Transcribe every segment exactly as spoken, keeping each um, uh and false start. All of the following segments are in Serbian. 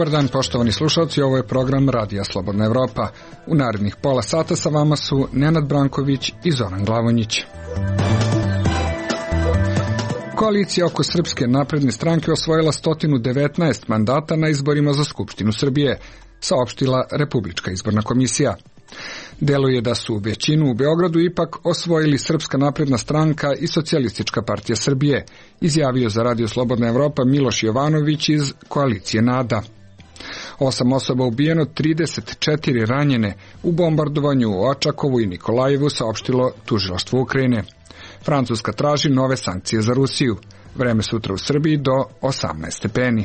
Dobar dan, poštovani slušalci, ovo je program Radija Slobodna Evropa. U narednih pola sata sa vama su Nenad Branković i Zoran Glavonjić. Koalicija oko Srpske napredne stranke osvojila sto devetnaest mandata na izborima za Skupštinu Srbije, saopštila Republička izborna komisija. Deluje da su većinu u Beogradu ipak osvojili Srpska napredna stranka i Socijalistička partija Srbije, izjavio za Radio Slobodna Evropa Miloš Jovanović iz koalicije NADA. Osam osoba ubijeno, trideset četiri ranjene u bombardovanju u Očakovu i Nikolajevu, saopštilo tužilaštvo Ukrajine. Francuska traži nove sankcije za Rusiju. Vreme sutra u Srbiji do osamnaest stepeni.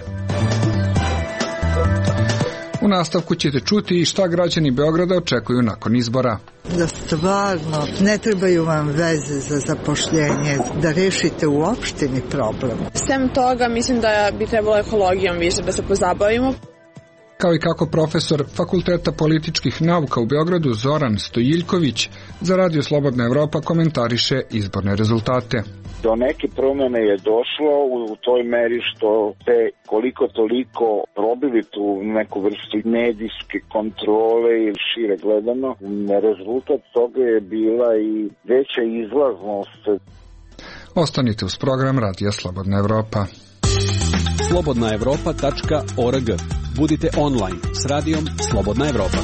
U nastavku ćete čuti i šta građani Beograda očekuju nakon izbora. Da stvarno ne trebaju vam veze za zapošljenje, da rešite u opštini problem. Sem toga mislim da bi trebalo ekologijom više da se pozabavimo. Kao i kako profesor Fakulteta političkih nauka u Beogradu Zoran Stojiljković za Radio Slobodna Evropa komentariše izborne rezultate. Do neke promjene je došlo u toj meri što se koliko toliko probili tu neku vrstu medijske kontrole ili šire gledano. Rezultat toga je bila i veća izlaznost. Ostanite uz program Radija Slobodna Evropa. slobodna evropa tačka org. Budite online s Radijom Slobodna Evropa.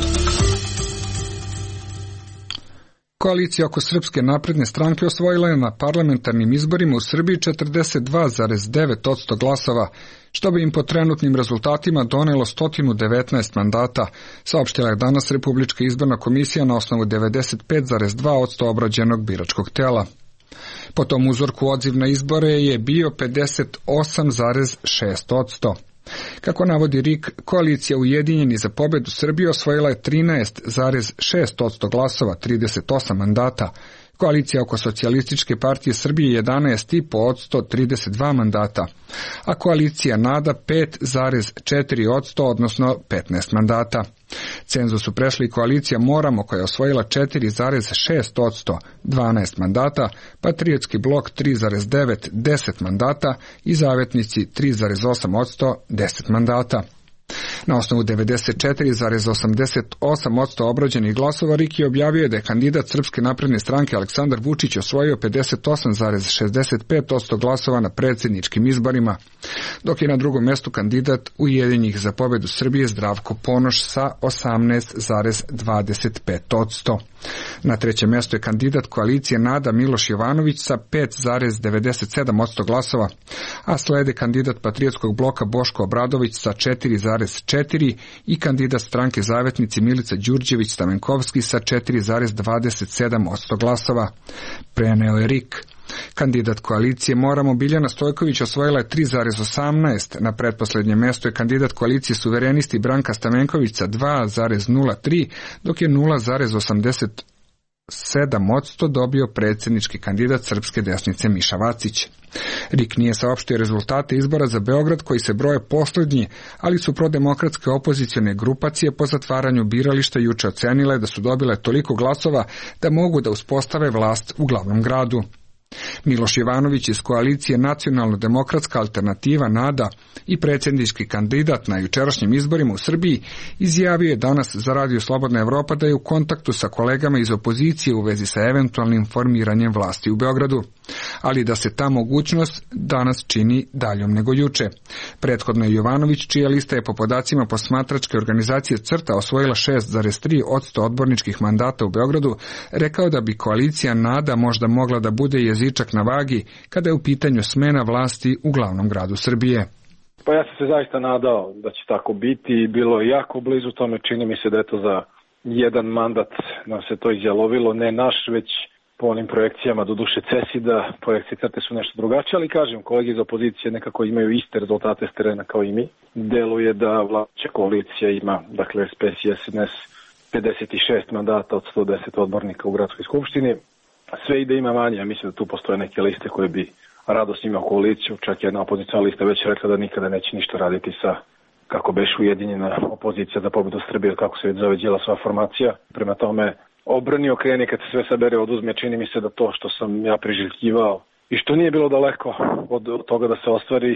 Koalicija oko Srpske napredne stranke osvojila je na parlamentarnim izborima u Srbiji četrdeset dva zarez devet posto glasova, što bi im po trenutnim rezultatima donelo sto devetnaest mandata, saopštila je danas Republička izborna komisija na osnovu devedeset pet zarez dva posto obrađenog biračkog tela. Po tom uzorku odziv na izbore je bio pedeset osam zarez šest posto. Kako navodi R I K, koalicija Ujedinjeni za pobedu Srbije osvojila je trinaest zarez šest posto glasova, trideset osam mandata. Koalicija oko Socijalističke partije Srbije jedanaest zarez pet posto, trideset dva mandata, a koalicija NADA pet zarez četiri posto, odnosno petnaest mandata. Cenzus su prešli koalicija Moramo koja je osvojila četiri zarez šest posto, dvanaest mandata, Patriotski blok tri zarez devet, deset mandata i Zavetnici tri zarez osam posto, deset mandata. Na osnovu devedeset četiri zarez osamdeset osam posto obrađenih glasova R I K je objavio da je kandidat Srpske napredne stranke Aleksandar Vučić osvojio pedeset osam zarez šezdeset pet posto glasova na predsjedničkim izborima, dok je na drugom mjestu kandidat Ujedinjenih za pobedu Srbije Zdravko Ponoš sa osamnaest zarez dvadeset pet posto. Na trećem mjestu je kandidat koalicije NADA Miloš Jovanović sa pet zarez devedeset sedam posto glasova, a slede kandidat Patriotskog bloka Boško Obradović sa četiri zarez četiri i kandidat stranke Zavetnici Milica Đurđević-Stamenkovski sa četiri zarez dvadeset sedam posto glasova. Preneo je R I K. Kandidat koalicije Moramo Biljana Stojković osvojila je tri zarez osamnaest, na pretposlednjem mjestu je kandidat koalicije Suverenisti Branka Stamenković sa dva zarez nula tri, dok je nula zarez osamdeset sedam posto dobio predsjednički kandidat Srpske desnice Miša Vacić. R I K nije saopštio rezultate izbora za Beograd koji se broje posljednji, ali su prodemokratske opozicione grupacije po zatvaranju birališta juče ocenile da su dobile toliko glasova da mogu da uspostave vlast u glavnom gradu. Miloš Jovanović iz koalicije Nacionalno-demokratska alternativa NADA i predsjednički kandidat na jučerašnjim izborima u Srbiji izjavio je danas za Radio Slobodna Evropa da je u kontaktu sa kolegama iz opozicije u vezi sa eventualnim formiranjem vlasti u Beogradu, ali da se ta mogućnost danas čini daljom nego juče. Prethodno je Jovanović, čija lista je po podacima posmatračke organizacije CRTA osvojila šest zarez tri posto odborničkih mandata u Beogradu, rekao da bi koalicija NADA možda mogla da bude jezičak na vagi kada je u pitanju smena vlasti u glavnom gradu Srbije. Pa ja sam se zaista nadao da će tako biti i bilo je jako blizu tome. Čini mi se da je to za jedan mandat nam se to izjalovilo, ne naš, već po onim projekcijama, do duše CESID-a, projekcije CRTE su nešto drugačije, ali kažem, kolege iz opozicije nekako imaju iste rezultate s terena kao i mi. Deluje da vladajuća koalicija ima, dakle S P S i S N S, pedeset šest mandata od sto deset odbornika u gradskoj skupštini. Sve ide ima manje, ja mislim da tu postoje neke liste koje bi rado s njima u koaliciju, čak jedna opozicijna lista već rekla da nikada neće ništa raditi sa, kako beš, ujedinjena opozicija za pobedu Srbije, kako se već zove Đilasova formacija. Prema tome, obrni okreni kad se sve sabere oduzme, čini mi se da to što sam ja priželjkivao i što nije bilo daleko od toga da se ostvari,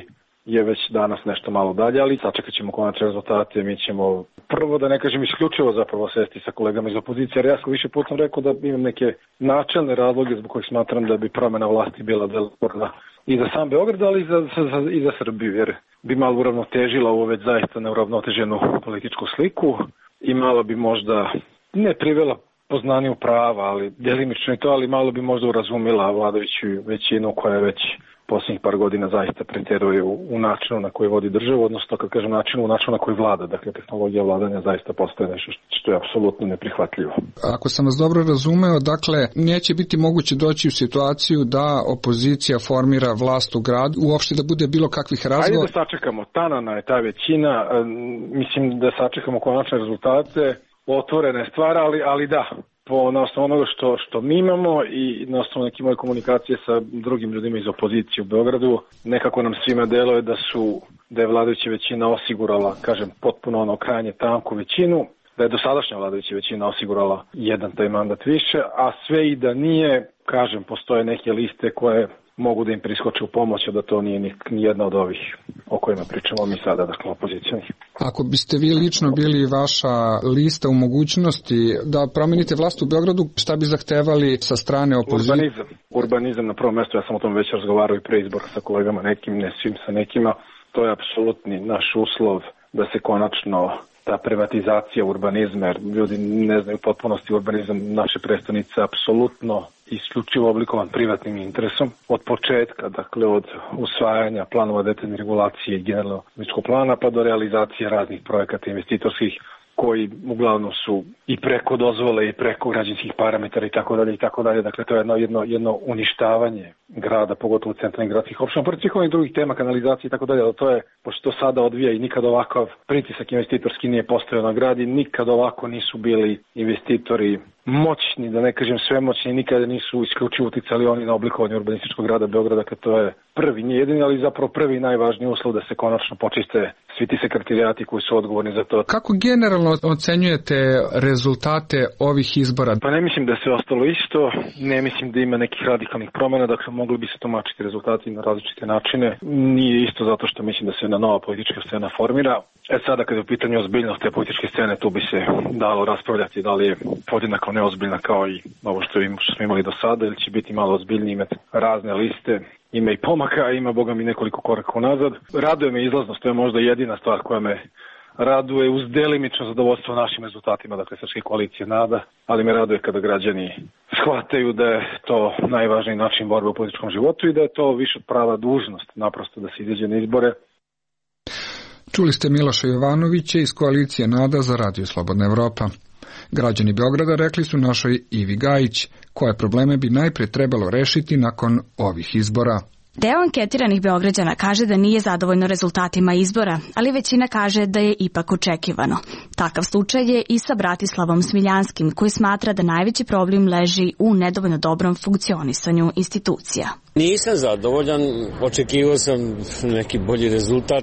je već danas nešto malo dalje, ali sačekat ćemo konačne rezultate. Mi ćemo prvo, da ne kažem isključivo, zapravo sesti sa kolegama iz opozicije, jer ja sam više puta rekao da imam neke načelne razloge zbog kojih smatram da bi promena vlasti bila delotvorna i za sam Beograd, ali i za, za, i za Srbiju, jer bi malo uravnotežila ovu već zaista neuravnoteženu političku sliku i malo bi možda ne privela poznaniju prava, ali delimično i to, ali malo bi možda urazumila vladajuću većinu koja je već posljednjih par godina zaista pretjeruje u, u načinu na koji vodi državu, odnosno kad kažem načinu, u načinu na koji vlada. Dakle, tehnologija vladanja zaista postaje nešto što je apsolutno neprihvatljivo. Ako sam vas dobro razumeo, dakle, neće biti moguće doći u situaciju da opozicija formira vlast u gradu, uopšte da bude bilo kakvih razgovora? Ajde da sačekamo. Tanana je ta većina, mislim da sačekamo konačne rezultate, otvorene stvari, ali, ali da, po na osnovu onoga što, što mi imamo i na osnovu neke moje komunikacije sa drugim ljudima iz opozicije u Beogradu, nekako nam svima deluje da su, da je vladajuća većina osigurala, kažem, potpuno ono krajnje tanku većinu, da je dosadašnja vladajuća većina osigurala jedan taj mandat više, a sve i da nije, kažem, postoje neke liste koje mogu da im priskoče u pomoć, da to nije ni, ni jedna od ovih o kojima pričamo mi sada, dakle opozicijani. Ako biste vi lično bili vaša lista u mogućnosti da promenite vlast u Beogradu, šta bi zahtevali sa strane opozicije? Urbanizam. Urbanizam na prvom mjestu, ja sam o tom već razgovarao i pre izbora sa kolegama nekim, ne svim sa nekima. To je apsolutni naš uslov da se konačno ta privatizacija urbanizma, jer ljudi ne znaju potpunosti urbanizam naše prestonice, apsolutno isključivo oblikovan privatnim interesom. Od početka, dakle od usvajanja planova detaljne regulacije i generalnog urbanističkog plana pa do realizacije raznih projekata investitorskih koji uglavnom su i preko dozvole i preko građanskih parametara i tako dalje i tako dalje. Dakle, to je jedno, jedno, jedno uništavanje grada, pogotovo centralnih gradskih opština, pored svih ovih drugih tema, kanalizacije i tako dalje, ali to je, pošto to sada odvija i nikad ovakav pritisak investitorski nije postojao na grad i nikad ovako nisu bili investitori moćni, da ne kažem svemoćni, nikada nisu isključivo uticali oni na oblikovanje urbanističkog grada Beograda, kad to je prvi, nije jedini, ali zapravo prvi i najvažniji uslov da se konačno počiste svi ti sekretarijati koji su odgovorni za to. Kako generalno ocenjujete rezultate ovih izbora? Pa ne mislim da se ostalo isto, ne mislim da ima nekih radikalnih promjena, dakle mogli bi se tumačiti rezultati na različite načine. Nije isto zato što mislim da se jedna nova politička scena formira. E sada kad je u pitanju ozbiljnost te političke scene, tu bi se dalo raspravljati da li je podjednako neozbiljna kao i ovo što smo imali do sada, ili će biti malo ozbiljniji, imati razne liste. Ima i pomaka, ima boga mi nekoliko koraka unazad. Raduje me izlaznost, to je možda jedina stvar koja me raduje uz delimično zadovoljstvo našim rezultatima, dakle Srpske koalicije NADA, ali me raduje kada građani shvataju da je to najvažniji način borbe u političkom životu i da je to više prava dužnost, naprosto da se izađe na izbore. Čuli ste Miloša Jovanovića iz koalicije NADA za Radio Slobodna Evropa. Građani Beograda rekli su našoj Ivi Gajić koje probleme bi najprije trebalo rešiti nakon ovih izbora. Deo anketiranih Beograđana kaže da nije zadovoljno rezultatima izbora, ali većina kaže da je ipak očekivano. Takav slučaj je i sa Bratislavom Smiljanskim, koji smatra da najveći problem leži u nedovoljno dobrom funkcionisanju institucija. Nisam zadovoljan, očekivao sam neki bolji rezultat,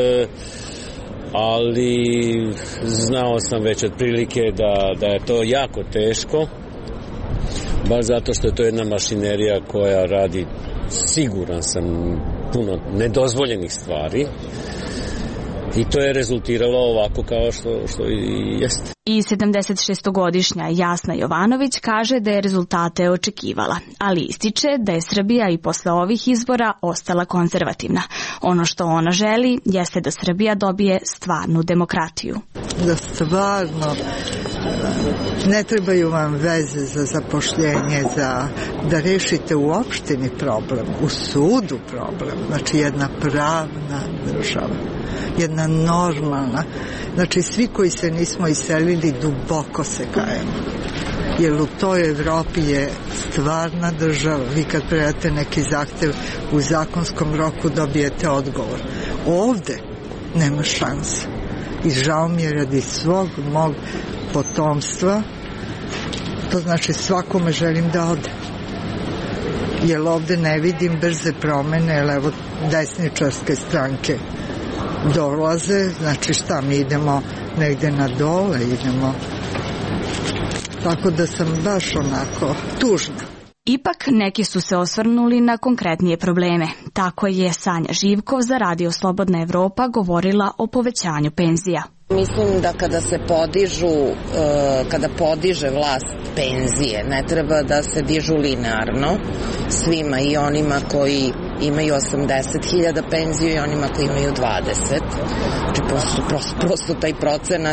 ali znao sam već otprilike da, da je to jako teško, baš zato što je to jedna mašinerija koja radi, siguran sam, puno nedozvoljenih stvari i to je rezultiralo ovako kao što, što i jeste. I sedamdesetšestogodišnja Jasna Jovanović kaže da je rezultate očekivala, ali ističe da je Srbija i posle ovih izbora ostala konzervativna. Ono što ona želi jeste da Srbija dobije stvarnu demokratiju. Da stvarno ne trebaju vam veze za zapošljenje, za da rešite u opštini problem, u sudu problem, znači jedna pravna država, jedna normalna, znači svi koji se nismo iselili duboko se kajemo, jer u toj Evropi je stvarna država, vi kad predate neki zahtev u zakonskom roku dobijete odgovor. Ovde nema šanse i žao mi je radi svog mog potomstva, to znači svakome želim da ode, jer ovde ne vidim brze promene, jer evo desničarske stranke dolaze, znači šta, mi idemo negde na dole, idemo, tako da sam baš onako tužna. Ipak, neki su se osvrnuli na konkretnije probleme. Tako je Sanja Živkov za Radio Slobodna Evropa govorila o povećanju penzija. Mislim da kada se podižu, kada podiže vlast penzije, ne treba da se dižu linearno svima, i onima koji imaju osamdeset hiljada penziju i onima koji imaju dvadeset. Znači prosto, prosto, prosto taj procenat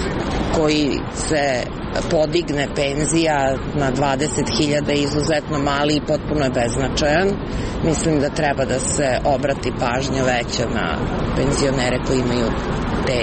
koji se podigne penzija na dvadeset hiljada je izuzetno mali i potpuno je beznačajan. Mislim da treba da se obrati pažnja veća na penzionere koji imaju te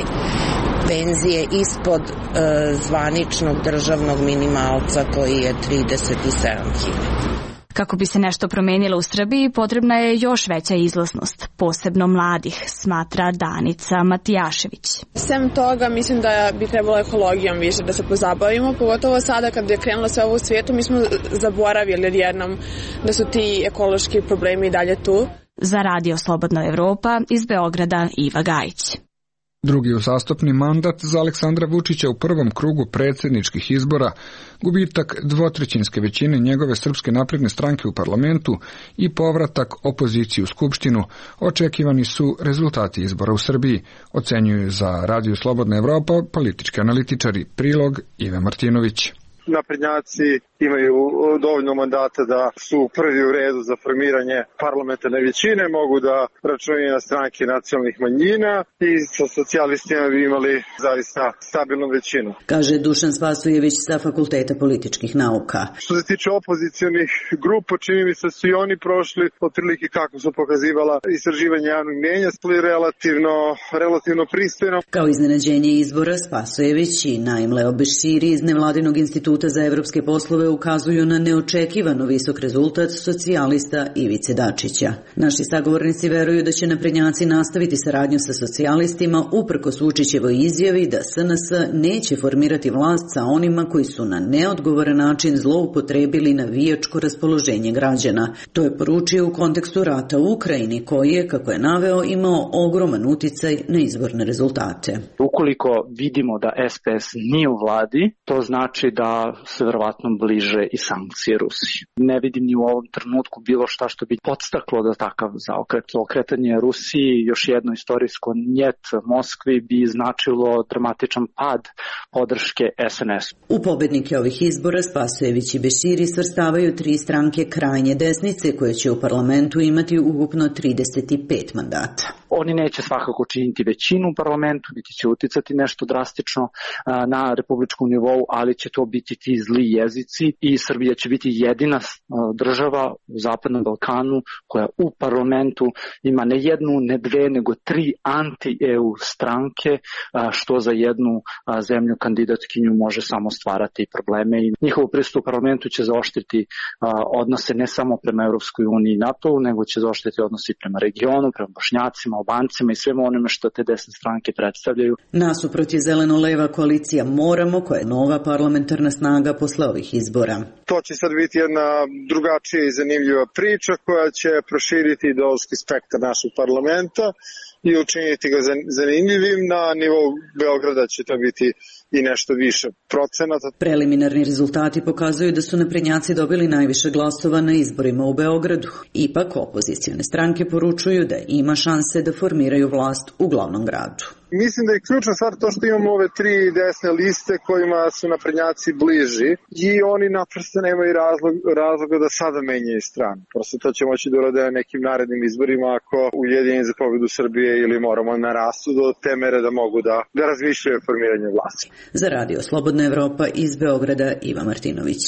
penzije ispod e, zvaničnog državnog minimalca koji je trideset sedam hiljada. Kako bi se nešto promenilo u Srbiji, potrebna je još veća izlaznost, posebno mladih, smatra Danica Matijašević. Sem toga, mislim da bi trebalo ekologijom više da se pozabavimo, pogotovo sada kad je krenulo sve ovo u svijetu, mi smo zaboravili jednom da su ti ekološki problemi i dalje tu. Za Radio Slobodna Evropa iz Beograda Iva Gajić. Drugi uzastopni mandat za Aleksandra Vučića u prvom krugu predsjedničkih izbora, gubitak dvotrećinske većine njegove Srpske napredne stranke u parlamentu i povratak opoziciji u Skupštinu, očekivani su rezultati izbora u Srbiji, ocenjuju za Radio Slobodna Evropa politički analitičari. Prilog Ive Martinović. Naprednjaci imaju dovoljno mandata da su prvi u redu za formiranje parlamentarne većine, mogu da računaju na stranke nacionalnih manjina i sa socijalistima bi imali zaista stabilnu većinu. Kaže Dušan Spasojević sa Fakulteta političkih nauka. Što se tiče opozicionih grupa, čini mi se su i oni prošli otprilike kako su pokazivala istraživanje javnog mnjenja, spli relativno, relativno pristojno. Kao iznenađenje izbora, Spasojević i Naim Leo Beširi iz nevladinog instituta za evropske poslove ukazuju na neočekivano visok rezultat socijalista Ivice Dačića. Naši sagovornici veruju da će naprednjaci nastaviti saradnju sa socijalistima uprkos Vučićevoj izjavi da S N S neće formirati vlast sa onima koji su na neodgovoran način zloupotrebili navijačko raspoloženje građana. To je poručio u kontekstu rata u Ukrajini koji je, kako je naveo, imao ogroman uticaj na izborne rezultate. Ukoliko vidimo da S P S nije u vladi, to znači da se verovatno bliže i sankcije Rusiji. Ne vidim ni u ovom trenutku bilo šta što bi podstaklo da takav zaokret. Okretanje Rusiji, još jedno istorijsko njet Moskvi, bi značilo dramatičan pad podrške S N S. U pobednike ovih izbora Spasojević i Beširi svrstavaju tri stranke krajnje desnice koje će u parlamentu imati ukupno trideset pet mandata. Oni neće svakako činiti većinu u parlamentu, niti će uticati nešto drastično na republičkom nivou, ali će to biti ti zli jezici i Srbija će biti jedina država u Zapadnom Balkanu koja u parlamentu ima ne jednu, ne dve, nego tri anti-E U stranke, što za jednu zemlju kandidatkinju može samo stvarati probleme. I njihov pristup u parlamentu će zaoštriti odnose ne samo prema Evropskoj uniji i NATO-u, nego će zaoštriti odnose prema regionu, prema Bošnjacima, Albancima i svemu onome što te desne stranke predstavljaju. Nasuprot je zeleno-leva koalicija Moramo, koja je nova parlamentarna snaga posle ovih izbora. To će sad biti jedna drugačija i zanimljiva priča koja će proširiti ideološki spektar našeg parlamenta i učiniti ga zanimljivim. Na nivou Beograda će to biti i nešto više procenata. Preliminarni rezultati pokazuju da su naprednjaci dobili najviše glasova na izborima u Beogradu. Ipak opozicione stranke poručuju da ima šanse da formiraju vlast u glavnom gradu. Mislim da je ključna stvar to što imamo ove tri desne liste kojima su naprednjaci bliži i oni naprosto nemaju razlog, razloga da sada menjaju stranu. Prosto to će moći da urade na nekim narednim izborima ako Ujedinjeni za pobedu Srbije ili Moramo narastu do te mere da mogu da, da razmišljaju o formiranju vlasti. Za Radio Slobodna Evropa iz Beograda Iva Martinović.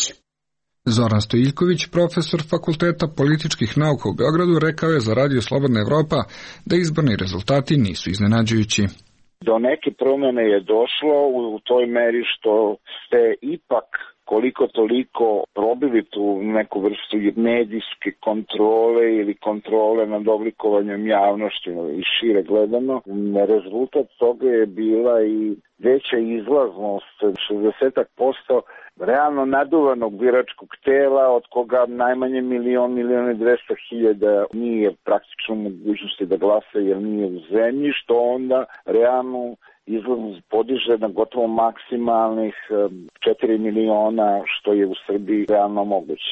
Zoran Stojiljković, profesor Fakulteta političkih nauka u Beogradu, rekao je za Radio Slobodna Evropa da izborni rezultati nisu iznenađujući. Do neke promjene je došlo u toj meri što ste ipak koliko toliko probili tu neku vrstu medijske kontrole ili kontrole nad oblikovanjem javnošću i šire gledano. Rezultat toga je bila i veća izlaznost, šezdeset posto realno naduvanog biračkog tela, od koga najmanje milion, milion i dvesta hiljada nije praktično mogućnosti da glasa jer nije u zemlji, što onda realno izlaznost podiže na gotovo maksimalnih četiri miliona, što je u Srbiji realno moguće.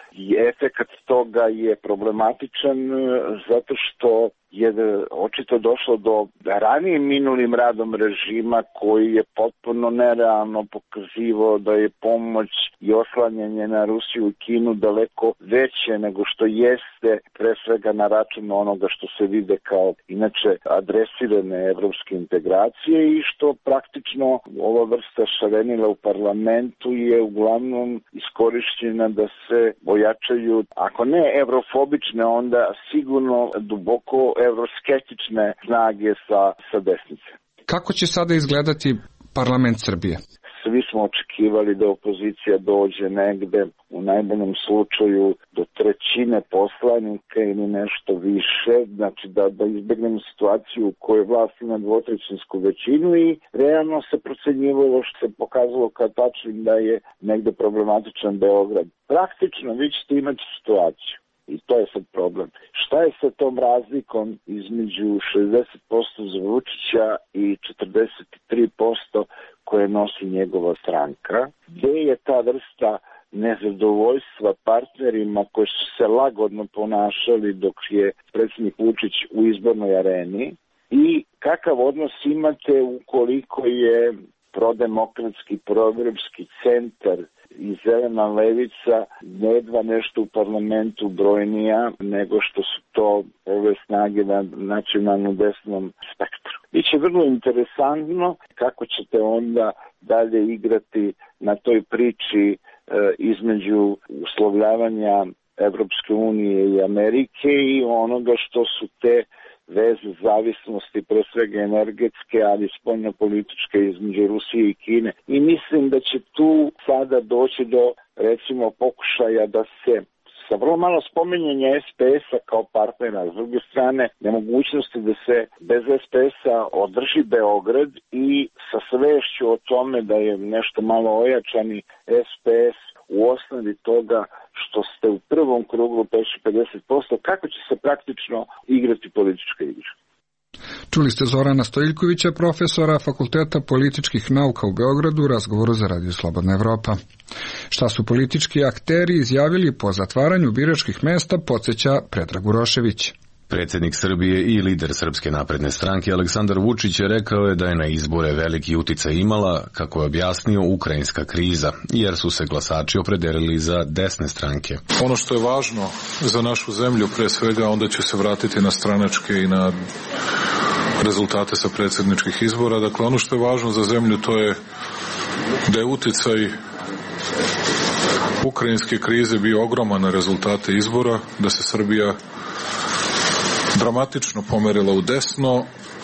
i efekat toga je problematičan zato što je očito došlo do ranije minulim radom režima koji je potpuno nerealno pokazivao da je pomoć i oslanjanje na Rusiju i Kinu daleko veće nego što jeste, pre svega na račun onoga što se vide kao inače adresirane evropske integracije i što praktično ova vrsta šarenila u parlamentu je uglavnom iskorišćena da se ojačaju, ako ne evrofobične, onda sigurno duboko evroskeptične snage sa, sa desnice. Kako će sada izgledati parlament Srbije? Svi smo očekivali da opozicija dođe negde u najboljem slučaju do trećine poslanika ili nešto više, znači da, da izbegnemo situaciju u kojoj vlast ima dvotrećinsku većinu i realno se procenjivalo što se pokazalo kao tačnim da je negde problematičan Beograd. Praktično vi ćete imati situaciju. I to je sad problem. Šta je sa tom razlikom između šezdeset posto za Vučića i četrdeset tri posto koje nosi njegova stranka? Gde je ta vrsta nezadovoljstva partnerima koji su se lagodno ponašali dok je predsjednik Vučić u izbornoj areni? I kakav odnos imate ukoliko je prodemokratski, proevropski centar i zelena levica jedva nešto u parlamentu brojnija nego što su to ove snage na nacionalnom desnom spektru. Biće vrlo interesantno kako ćete onda dalje igrati na toj priči e, između uslovljavanja Evropske unije i Amerike i onoga što su te veze zavisnosti, pre svega energetske, ali spoljnopolitičke između Rusije i Kine. I mislim da će tu sada doći do, recimo, pokušaja da se sa vrlo malo spominjanja es pe es-a kao partnera, s druge strane, nemogućnosti da se bez es pe es-a održi Beograd i sa svešću o tome da je nešto malo ojačani es pe es u osnovi toga što ste u prvom krugu prešli pedeset posto, kako će se praktično igrati politička igra. Čuli ste Zorana Stojiljkovića, profesora Fakulteta političkih nauka u Beogradu, u razgovoru za Radio Slobodna Evropa. Šta su politički akteri izjavili po zatvaranju biračkih mesta, podsjeća Predrag Urošević. Predsjednik Srbije i lider Srpske napredne stranke Aleksandar Vučić je rekao je da je na izbore veliki uticaj imala, kako je objasnio, ukrajinska kriza, jer su se glasači opredelili za desne stranke. Ono što je važno za našu zemlju, pre svega, onda ću se vratiti na stranačke i na rezultate sa predsjedničkih izbora. Dakle, ono što je važno za zemlju to je da je uticaj ukrajinske krize bio ogroman na rezultate izbora, da se Srbija dramatično pomerila u desno,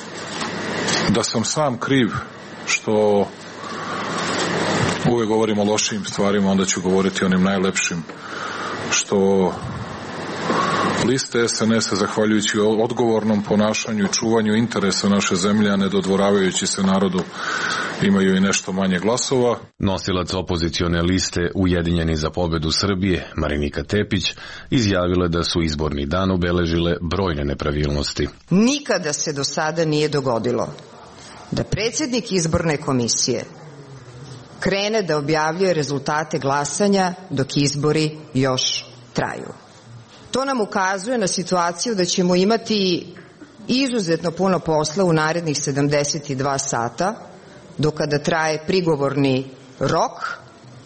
da sam sam kriv što uvijek govorim o lošim stvarima, onda ću govoriti o onim najlepšim, što liste es en es-a, zahvaljujući odgovornom ponašanju i čuvanju interesa naše zemlje, a ne dodvoravajući se narodu, imaju i nešto manje glasova. Nosilac opozicione liste Ujedinjeni za pobedu Srbije, Marinika Tepić, izjavila da su izborni dan obeležile brojne nepravilnosti. Nikada se do sada nije dogodilo da predsjednik izborne komisije krene da objavljuje rezultate glasanja dok izbori još traju. To nam ukazuje na situaciju da ćemo imati izuzetno puno posla u narednih sedamdeset dva sata, do kada traje prigovorni rok.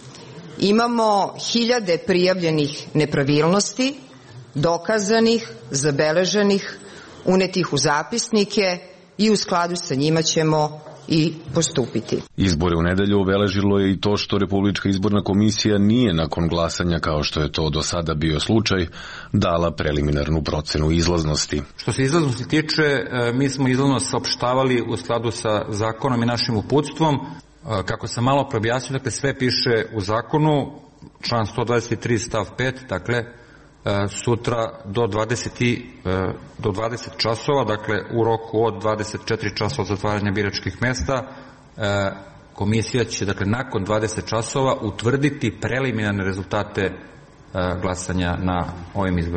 Imamo hiljade prijavljenih nepravilnosti, dokazanih, zabeleženih, unetih u zapisnike i u skladu sa njima ćemo i postupiti. Izbore u nedelju obeležilo je i to što Republička izborna komisija nije nakon glasanja, kao što je to do sada bio slučaj, dala preliminarnu procenu izlaznosti. Što se izlaznosti tiče, mi smo izlaznost saopštavali u skladu sa zakonom i našim uputstvom. Kako sam malo preobjasnio, dakle sve piše u zakonu, član sto dvadeset tri stav pet, dakle sutra do dvadeset, do dvadeset časova, dakle u roku od dvadeset četiri časova zatvaranja biračkih mesta, komisija će, dakle, nakon dvadeset časova utvrditi preliminarne rezultate glasanja na ovim izborima.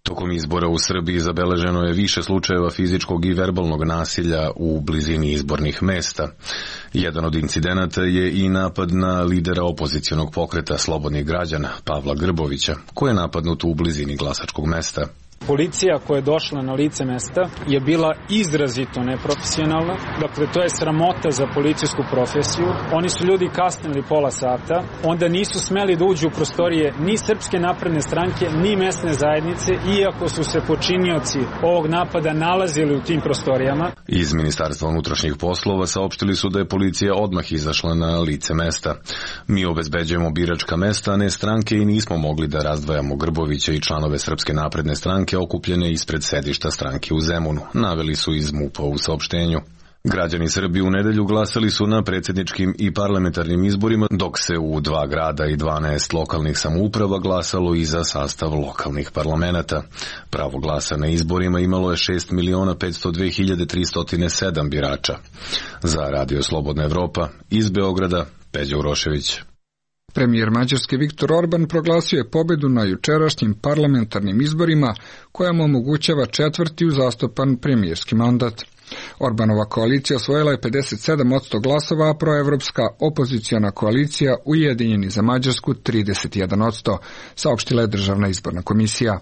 Tokom izbora u Srbiji zabeleženo je više slučajeva fizičkog i verbalnog nasilja u blizini izbornih mesta. Jedan od incidenata je i napad na lidera opozicionog pokreta Slobodnih građana, Pavla Grbovića, koji je napadnut u blizini glasačkog mesta. Policija koja je došla na lice mesta je bila izrazito neprofesionalna, dakle to je sramota za policijsku profesiju. Oni su ljudi kasnili pola sata, onda nisu smeli da uđu u prostorije ni Srpske napredne stranke, ni mesne zajednice, iako su se počinioci ovog napada nalazili u tim prostorijama. Iz Ministarstva unutrašnjih poslova saopštili su da je policija odmah izašla na lice mesta. Mi obezbeđujemo biračka mesta, a ne stranke i nismo mogli da razdvajamo Grbovića i članove Srpske napredne stranke okupljene ispred sedišta stranke u Zemunu, naveli su iz MUP-a u saopštenju. Građani Srbije u nedelju glasali su na predsjedničkim i parlamentarnim izborima, dok se u dva grada i dvanaest lokalnih samouprava glasalo i za sastav lokalnih parlamenata. Pravo glasa na izborima imalo je šest miliona petsto dve hiljade tristo sedam birača. Za Radio Slobodna Evropa, iz Beograda, Peđa Urošević. Premijer Mađarske Viktor Orban proglasio je pobedu na jučerašnjim parlamentarnim izborima koja mu omogućava četvrti uzastupan premijerski mandat. Orbanova koalicija osvojila je pedeset sedam posto glasova, a proevropska opoziciona koalicija Ujedinjeni za Mađarsku trideset jedan posto, saopštila je Državna izborna komisija.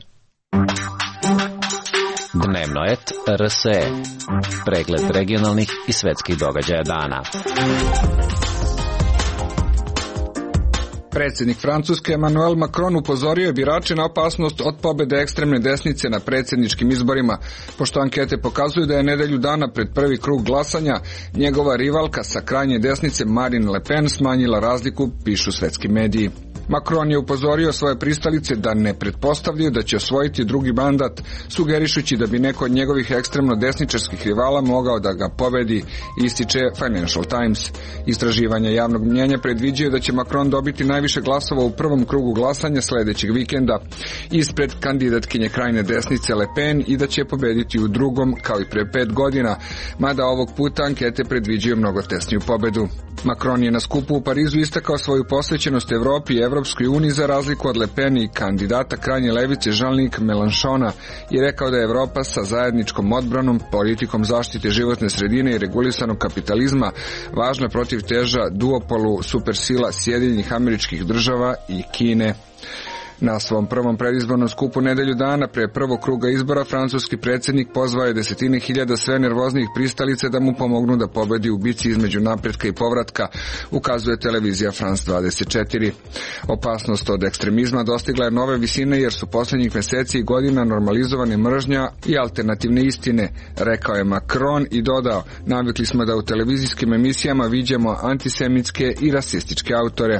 Dnevno et R S E. Pregled regionalnih i svetskih događaja dana. Predsjednik Francuske Emmanuel Macron upozorio je birače na opasnost od pobede ekstremne desnice na predsjedničkim izborima, pošto ankete pokazuju da je nedelju dana pred prvi krug glasanja njegova rivalka sa krajnje desnice Marine Le Pen smanjila razliku, pišu svetski mediji. Macron je upozorio svoje pristalice da ne pretpostavljaju da će osvojiti drugi mandat, sugerišući da bi neko od njegovih ekstremno desničarskih rivala mogao da ga pobedi, ističe Financial Times. Istraživanja javnog mnjenja predviđaju da će Macron dobiti najviše glasova u prvom krugu glasanja sledećeg vikenda ispred kandidatkinje krajne desnice Le Pen i da će pobediti u drugom kao i pre pet godina, mada ovog puta ankete predviđaju mnogo tesniju pobedu. Macron je na skupu u Parizu istakao svoju posvećenost Evropi i Evropskoj uniji za razliku od Le Pen i kandidata krajnje levice Jean-Luc Mélenchona i rekao da je Evropa sa zajedničkom odbranom, politikom zaštite životne sredine i regulisanog kapitalizma važna protiv teža duopolu supersila Sjedinjenih Američkih Država i Kine. Na svom prvom predizbornom skupu nedelju dana pre prvog kruga izbora francuski predsjednik pozvao je desetine hiljada sve nervoznijih pristalice da mu pomognu da pobedi u bici između napretka i povratka, ukazuje televizija France dvadeset četiri. Opasnost od ekstremizma dostigla je nove visine jer su posljednjih meseci i godina normalizovane mržnja i alternativne istine, rekao je Macron i dodao, navikli smo da u televizijskim emisijama viđamo antisemitske i rasističke autore.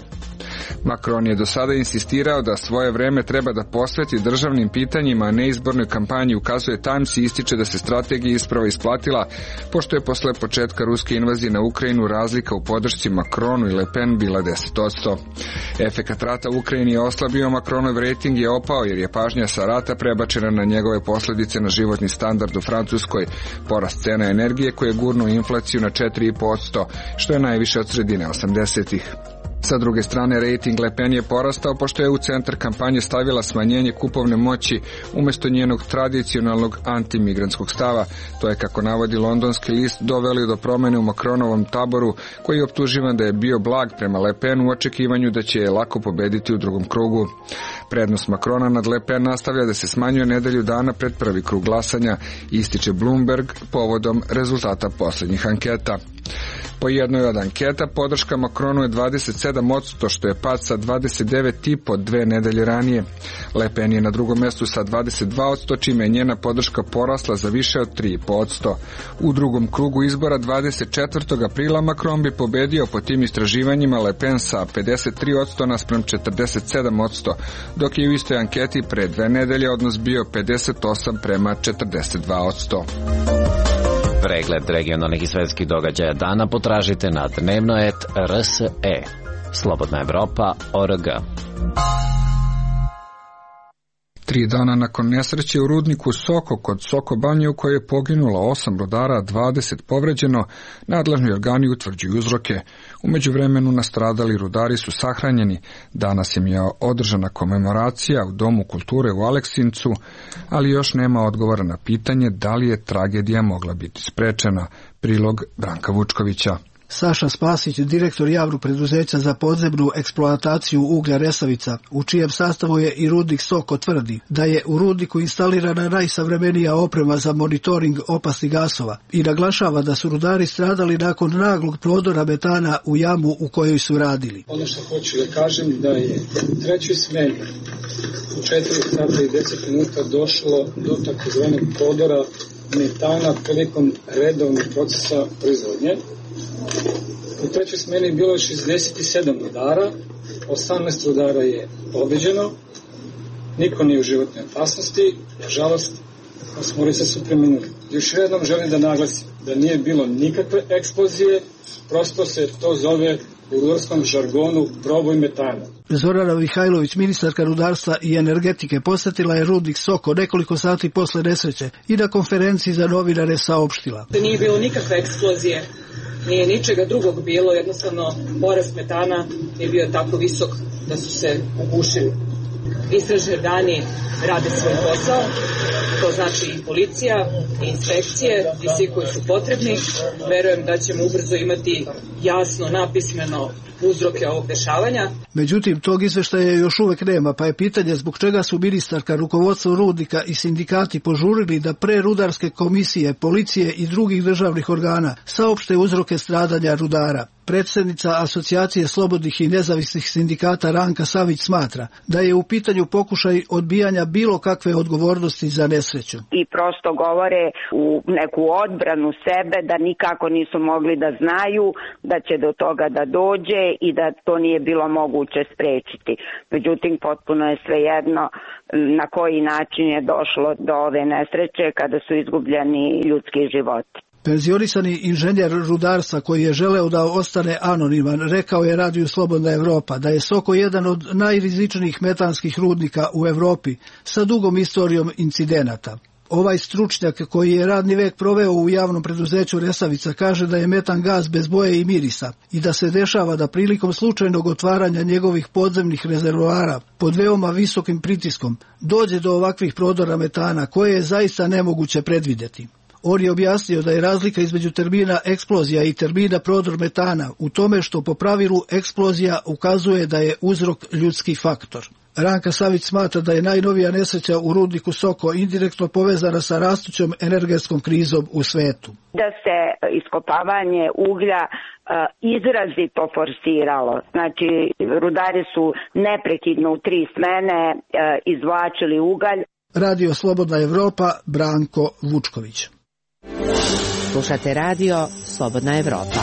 Macron je do sada insistirao da svoje vreme treba da posveti državnim pitanjima, a ne izbornoj kampanji, ukazuje Times i ističe da se strategija isprava isplatila, pošto je posle početka ruske invazije na Ukrajinu razlika u podršci Macronu i Le Pen bila deset posto. Efekat rata u Ukrajini je oslabio, Macronov rejting je opao jer je pažnja sa rata prebačena na njegove posljedice na životni standard u Francuskoj, porast cena energije koje je gurnuo inflaciju na četiri i po posto, što je najviše od sredine osamdesetih. Sa druge strane, rejting Le Pen je porastao pošto je u centar kampanje stavila smanjenje kupovne moći umjesto njenog tradicionalnog antimigrantskog stava. To je, kako navodi londonski list, doveli do promjene u Macronovom taboru, koji je optuživan da je bio blag prema Le Pen u očekivanju da će je lako pobediti u drugom krugu. Prednost Macrona nad Le Pen nastavlja da se smanjuje nedelju dana pred prvi krug glasanja, ističe Bloomberg povodom rezultata posljednjih anketa. Po jednoj od anketa podrška Macronu je dvadeset sedam posto, što je pad sa dvadeset devet i po dve nedelje ranije. Le Pen je na drugom mjestu sa dvadeset dva posto, čime je njena podrška porasla za više od tri posto. U drugom krugu izbora dvadeset četvrtog aprila Macron bi pobedio po tim istraživanjima Le Pen sa pedeset tri posto naspram četrdeset sedam posto, dok je u istoj anketi pre dve nedelje odnos bio pedeset osam prema četrdeset dva posto. Pregled regionalnih i svetskih događaja dana potražite na dnevno et R S E. Slobodna Evropa, O R G. Tri dana nakon nesreće u rudniku Soko kod Soko Banje u kojoj je poginulo osam rudara, dvadeset povređeno, nadležni organi utvrđuju uzroke. U međuvremenu nastradali rudari su sahranjeni. Danas im je održana komemoracija u Domu kulture u Aleksincu, ali još nema odgovora na pitanje da li je tragedija mogla biti sprečena. Prilog Branka Vučkovića. Saša Spasić, direktor javnog preduzeća za podzemnu eksploataciju uglja Resavica, u čijem sastavu je i rudnik Soko, tvrdi da je u rudniku instalirana najsavremenija oprema za monitoring opasnih gasova i naglašava da su rudari stradali nakon naglog prodora metana u jamu u kojoj su radili. Ono što hoću da kažem da je u trećoj smeni u četiri sata i deset minuta došlo do takozvanog prodora metana prilikom redovnog procesa proizvodnje. U trećoj smeni je bilo šezdeset sedam rudara, osamnaest rudara je povređeno, niko nije u životnoj opasnosti, nažalost, osmorica su preminuli. Još jednom želim da naglasim da nije bilo nikakve eksplozije, prosto se to zove u rudarskom žargonu proboj metana. Zorana Mihajlović, ministarka rudarstva i energetike, posjetila je rudnik Soko nekoliko sati posle nesreće i na konferenciji za novinare saopštila. Da nije bilo nikakve eksplozije, nije ničega drugog bilo, jednostavno porast metana je bio tako visok da su se ugušili. Istražni organi rade svoj posao, to znači i policija, i inspekcije, i svi koji su potrebni. Verujem da ćemo ubrzo imati jasno, napismeno uzroke ovog dešavanja. Međutim, tog izveštaja još uvek nema, pa je pitanje zbog čega su ministarka, rukovodstvo rudnika i sindikati požurili da pre rudarske komisije, policije i drugih državnih organa saopšte uzroke stradanja rudara. Predsjednica Asocijacije slobodnih i nezavisnih sindikata Ranka Savić smatra da je u pitanju pokušaj odbijanja bilo kakve odgovornosti za nesreću. I prosto govore u neku odbranu sebe da nikako nisu mogli da znaju da će do toga da dođe i da to nije bilo moguće sprečiti. Međutim, potpuno je svejedno na koji način je došlo do ove nesreće kada su izgubljeni ljudski životi. Penzionisani inženjer rudarstva koji je želeo da ostane anoniman rekao je Radiju Slobodna Evropa da je Soko jedan od najrizičnijih metanskih rudnika u Evropi sa dugom istorijom incidenata. Ovaj stručnjak koji je radni vek proveo u javnom preduzeću Resavica kaže da je metan gas bez boje i mirisa i da se dešava da prilikom slučajnog otvaranja njegovih podzemnih rezervoara pod veoma visokim pritiskom dođe do ovakvih prodora metana koje je zaista nemoguće predvidjeti. On je objasnio da je razlika između termina eksplozija i termina prodor metana u tome što po pravilu eksplozija ukazuje da je uzrok ljudski faktor. Ranka Savić smatra da je najnovija nesreća u rudniku Soko indirektno povezana sa rastućom energetskom krizom u svetu. Da se iskopavanje uglja izrazito forsiralo. Znači, rudari su neprekidno u tri smene izvlačili ugalj. Radio Slobodna Evropa, Branko Vučković. Slušate radio Slobodna Evropa.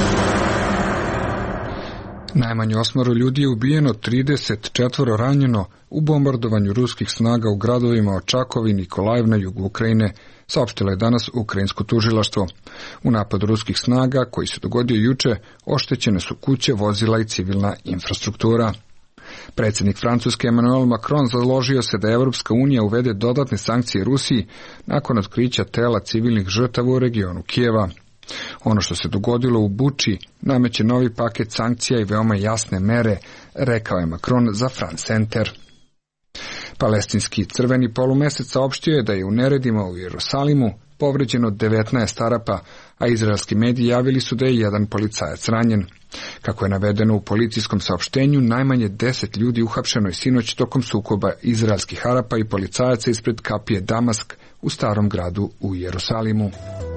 Najmanje osmoro ljudi je ubijeno, trideset četvoro ranjeno u bombardovanju ruskih snaga u gradovima Očakov i Nikolajev na jugu Ukrajine, saopštilo je danas ukrajinsko tužilaštvo. U napadu ruskih snaga, koji se dogodio juče, oštećene su kuće, vozila i civilna infrastruktura. Predsjednik Francuske Emmanuel Macron založio se da Evropska unija uvede dodatne sankcije Rusiji nakon otkrića tela civilnih žrtava u regionu Kijeva. Ono što se dogodilo u Buči nameće novi paket sankcija i veoma jasne mere, rekao je Macron za France Center. Palestinski crveni polumesec saopštio je da je u neredima u Jerusalimu povređeno devetnaest Arapa, a izraelski mediji javili su da je jedan policajac ranjen. Kako je navedeno u policijskom saopštenju, najmanje deset ljudi uhapšeno je sinoć tokom sukoba izraelskih Arapa i policajaca ispred kapije Damask u starom gradu u Jerusalimu.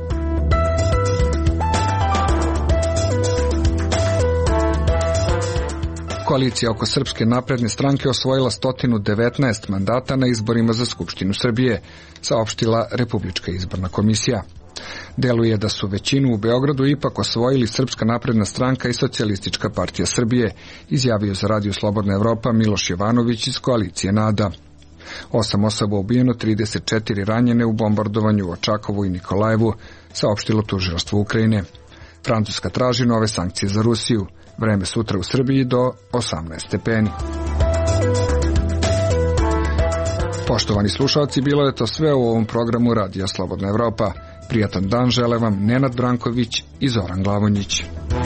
Koalicija oko Srpske napredne stranke osvojila sto devetnaest mandata na izborima za Skupštinu Srbije, saopštila Republička izborna komisija. Deluje da su većinu u Beogradu ipak osvojili Srpska napredna stranka i Socijalistička partija Srbije, izjavio za Radio Slobodna Evropa Miloš Jovanović iz koalicije NADA. Osam osoba ubijeno, trideset četiri ranjene u bombardovanju u Očakovu i Nikolajevu, saopštilo tužilaštvo Ukrajine. Francuska traži nove sankcije za Rusiju. Vreme sutra u Srbiji do osamnaest stepeni. Poštovani slušalci, bilo je to sve u ovom programu Radija Slobodna Evropa. Prijatan dan žele vam Nenad Branković i Zoran Glavonjić.